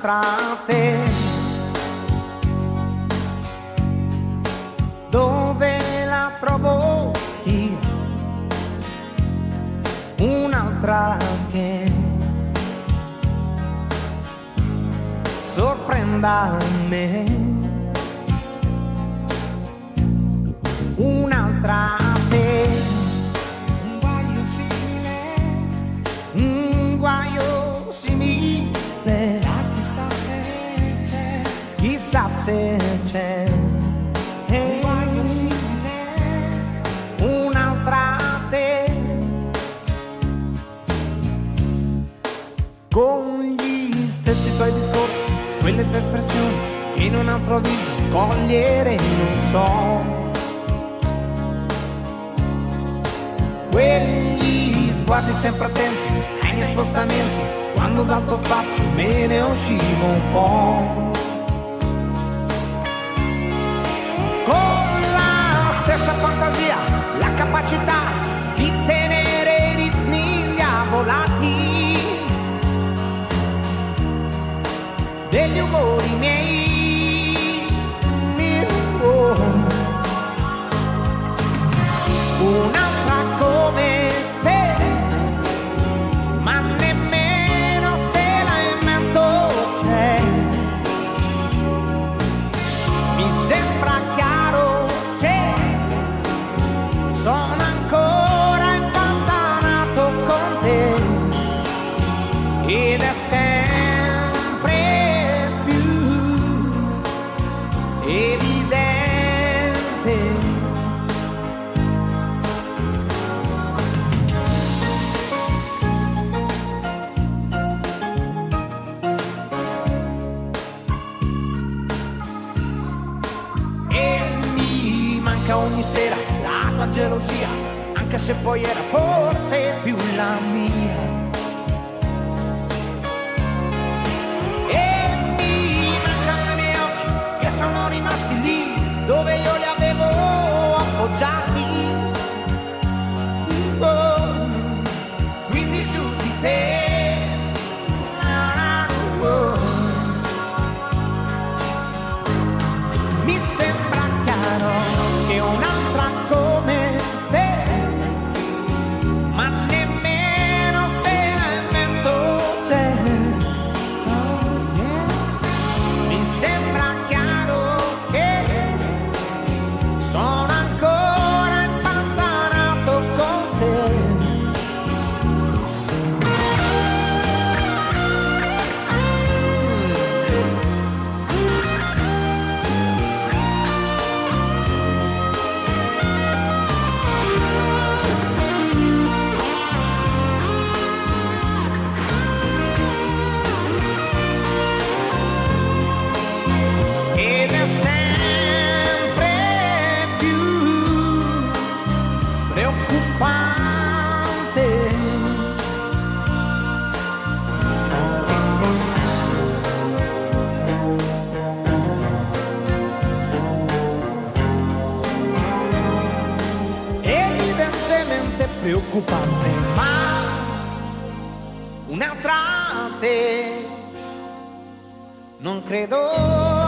un'altra te. Dove la trovo io? Un'altra che sorprenda me. Un'altra te. Un guaio simile. Un guaio simile. Chissà se c'è. Chissà se c'è. Un guaio simile. Un'altra te. Con gli stessi tuoi discorsi, quelle tue espressioni che in un altro viso cogliere non so. Quegli sguardi sempre attenti ai miei spostamenti, quando dal tuo spazio me ne uscivo un po'. Con la stessa fantasia, la capacità di tenere i ritmi diavolati degli umori miei. Un'altra come te, ma nemmeno se la invento c'è. Mi sembra chiaro che sono ancora impantanato con te ed è sempre più evidente. Ogni sera la tua gelosia, anche se poi era forse più la mia. E mi mancano i miei occhi che sono rimasti lì dove io li avevo appoggiati. Oh, quindi su di te. Mi sembra chiaro che un'altra come te, ma nemmeno se la invento c'è. Mi sembra chiaro che sono ancora impantanato con te. Ed è sempre più preoccupante. Evidentemente preoccupante, ma un'altra te non credo